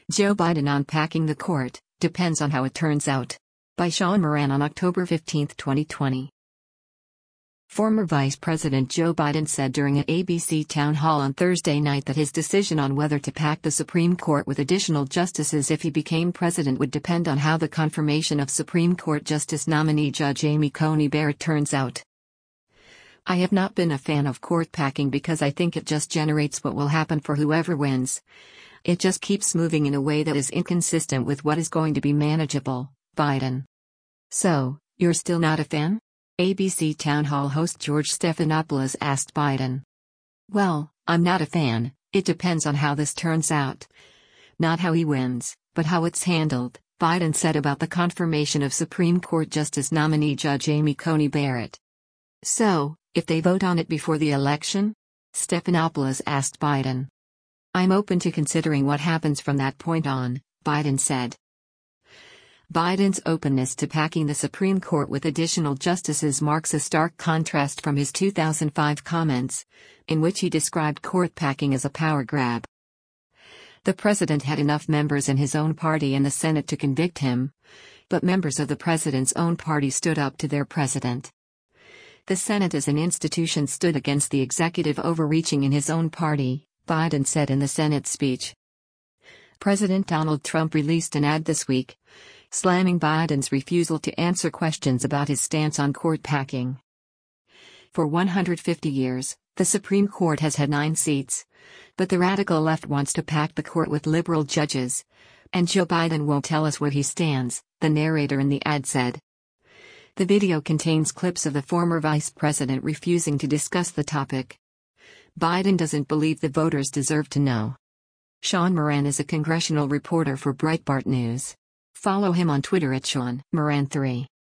Joe Biden unpacking the court, depends on how it turns out. By Sean Moran on October 15, 2020. Former Vice President Joe Biden said during an ABC town hall on Thursday night that his decision on whether to pack the Supreme Court with additional justices if he became president would depend on how the confirmation of Supreme Court Justice nominee Judge Amy Coney Barrett turns out. I have not been a fan of court packing because I think it just generates what will happen for whoever wins. It just keeps moving in a way that is inconsistent with what is going to be manageable, Biden. So, you're still not a fan? ABC Town Hall host George Stephanopoulos asked Biden. Well, I'm not a fan, it depends on how this turns out. Not how he wins, but how it's handled, Biden said about the confirmation of Supreme Court Justice nominee Judge Amy Coney Barrett. So, if they vote on it before the election? Stephanopoulos asked Biden. I'm open to considering what happens from that point on, Biden said. Biden's openness to packing the Supreme Court with additional justices marks a stark contrast from his 2005 comments, in which he described court packing as a power grab. The president had enough members in his own party and the Senate to convict him, but members of the president's own party stood up to their president. The Senate as an institution stood against the executive overreaching in his own party, Biden said in the Senate speech. President Donald Trump released an ad this week, slamming Biden's refusal to answer questions about his stance on court packing. For 150 years, the Supreme Court has had 9 seats, but the radical left wants to pack the court with liberal judges, and Joe Biden won't tell us where he stands, the narrator in the ad said. The video contains clips of the former vice president refusing to discuss the topic. Biden doesn't believe the voters deserve to know. Sean Moran is a congressional reporter for Breitbart News. Follow him on Twitter at Sean Moran3.